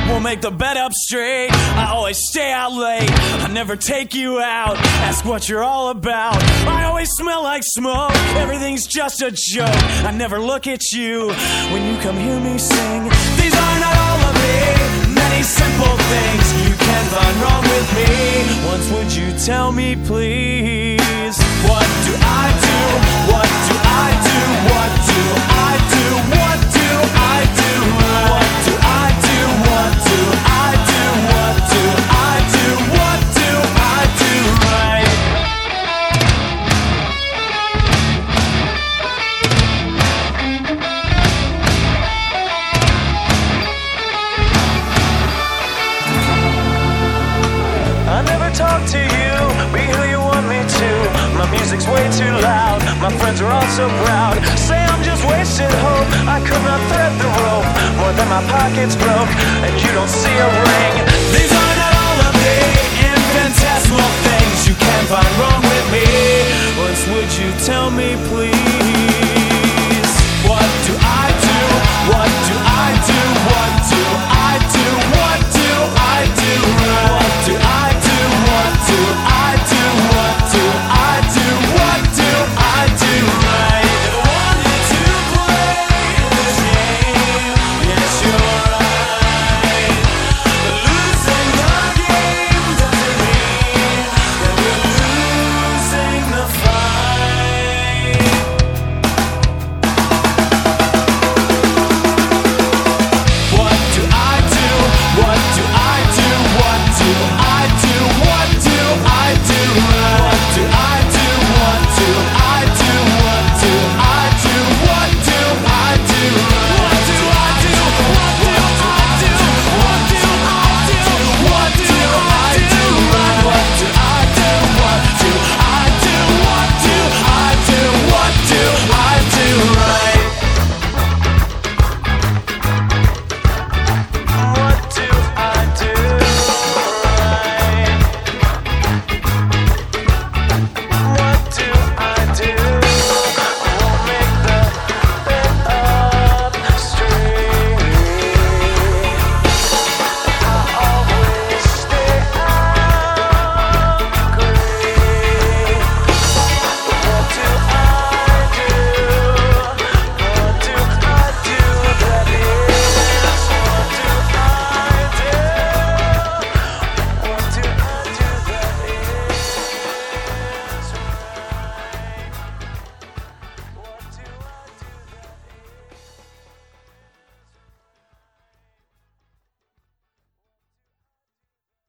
we'll make the bed up straight. I always stay out late, I never take you out. Ask what you're all about. I always smell like smoke, everything's just a joke. I never look at you when you come hear me sing. These are not all of me, many simple things you can find wrong with me. Once would you tell me please? What do I do? What do I do? What do I do? What do I do? What do I do? What do I do? What do I do? What do I do right? I never talk to you, be who you want me to. My music's way too loud, my friends are all so proud. Say I'm just wasted hope, I could not thread the rope more than my pockets broke. And you don't see a ring,